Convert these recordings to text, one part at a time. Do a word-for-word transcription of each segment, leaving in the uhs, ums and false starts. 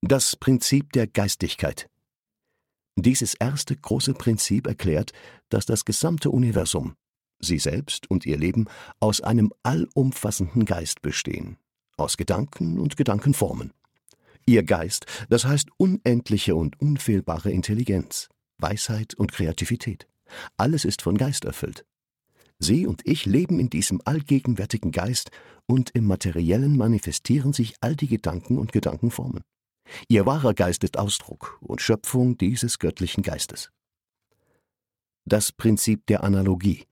Das Prinzip der Geistigkeit. Dieses erste große Prinzip erklärt, dass das gesamte Universum, Sie selbst und Ihr Leben, aus einem allumfassenden Geist bestehen, aus Gedanken und Gedankenformen. Ihr Geist, das heißt unendliche und unfehlbare Intelligenz, Weisheit und Kreativität. Alles ist von Geist erfüllt. Sie und ich leben in diesem allgegenwärtigen Geist, und im Materiellen manifestieren sich all die Gedanken und Gedankenformen. Ihr wahrer Geist ist Ausdruck und Schöpfung dieses göttlichen Geistes. Das Prinzip der Analogie.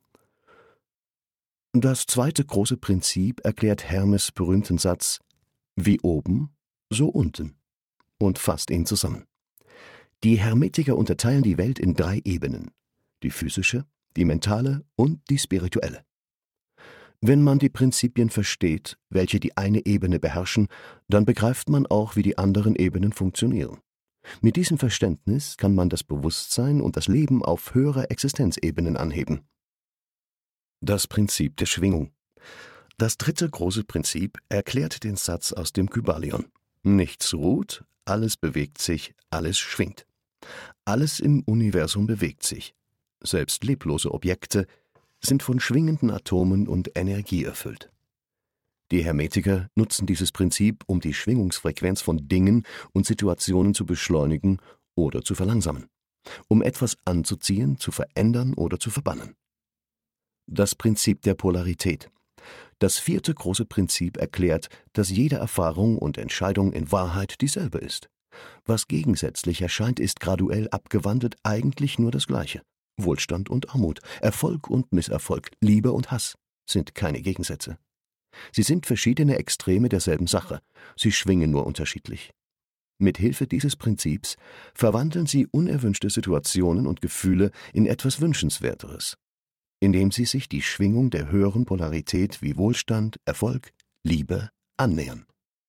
Das zweite große Prinzip erklärt Hermes berühmten Satz »Wie oben, so unten« und fasst ihn zusammen. Die Hermetiker unterteilen die Welt in drei Ebenen: die physische, die mentale und die spirituelle. Wenn man die Prinzipien versteht, welche die eine Ebene beherrschen, dann begreift man auch, wie die anderen Ebenen funktionieren. Mit diesem Verständnis kann man das Bewusstsein und das Leben auf höhere Existenzebenen anheben. Das Prinzip der Schwingung. Das dritte große Prinzip erklärt den Satz aus dem Kybalion: Nichts ruht, alles bewegt sich, alles schwingt. Alles im Universum bewegt sich. Selbst leblose Objekte sind von schwingenden Atomen und Energie erfüllt. Die Hermetiker nutzen dieses Prinzip, um die Schwingungsfrequenz von Dingen und Situationen zu beschleunigen oder zu verlangsamen, um etwas anzuziehen, zu verändern oder zu verbannen. Das Prinzip der Polarität. Das vierte große Prinzip erklärt, dass jede Erfahrung und Entscheidung in Wahrheit dieselbe ist. Was gegensätzlich erscheint, ist graduell abgewandelt eigentlich nur das Gleiche. Wohlstand und Armut, Erfolg und Misserfolg, Liebe und Hass sind keine Gegensätze. Sie sind verschiedene Extreme derselben Sache, sie schwingen nur unterschiedlich. Mit Hilfe dieses Prinzips verwandeln sie unerwünschte Situationen und Gefühle in etwas Wünschenswerteres, indem sie sich die Schwingung der höheren Polarität wie Wohlstand, Erfolg, Liebe annähern.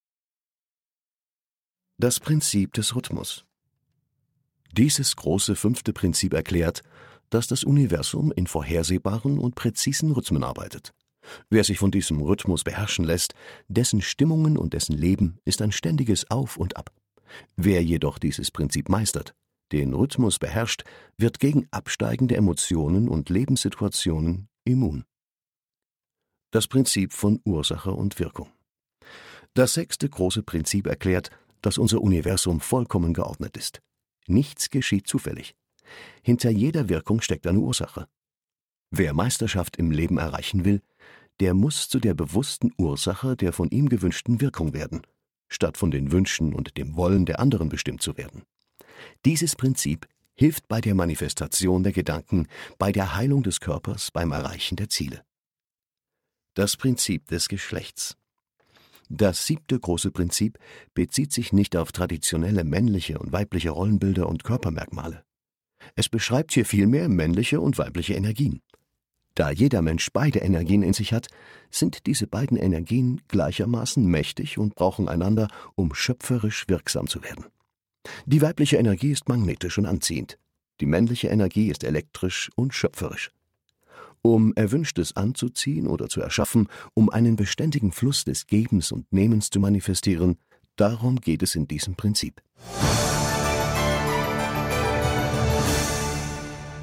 Das Prinzip des Rhythmus. Dieses große fünfte Prinzip erklärt, dass das Universum in vorhersehbaren und präzisen Rhythmen arbeitet. Wer sich von diesem Rhythmus beherrschen lässt, dessen Stimmungen und dessen Leben ist ein ständiges Auf und Ab. Wer jedoch dieses Prinzip meistert, den Rhythmus beherrscht, wird gegen absteigende Emotionen und Lebenssituationen immun. Das Prinzip von Ursache und Wirkung. Das sechste große Prinzip erklärt, dass unser Universum vollkommen geordnet ist. Nichts geschieht zufällig. Hinter jeder Wirkung steckt eine Ursache. Wer Meisterschaft im Leben erreichen will, der muss zu der bewussten Ursache der von ihm gewünschten Wirkung werden, statt von den Wünschen und dem Wollen der anderen bestimmt zu werden. Dieses Prinzip hilft bei der Manifestation der Gedanken, bei der Heilung des Körpers, beim Erreichen der Ziele. Das Prinzip des Geschlechts. Das siebte große Prinzip bezieht sich nicht auf traditionelle männliche und weibliche Rollenbilder und Körpermerkmale. Es beschreibt hier vielmehr männliche und weibliche Energien. Da jeder Mensch beide Energien in sich hat, sind diese beiden Energien gleichermaßen mächtig und brauchen einander, um schöpferisch wirksam zu werden. Die weibliche Energie ist magnetisch und anziehend, die männliche Energie ist elektrisch und schöpferisch. Um Erwünschtes anzuziehen oder zu erschaffen, um einen beständigen Fluss des Gebens und Nehmens zu manifestieren, darum geht es in diesem Prinzip.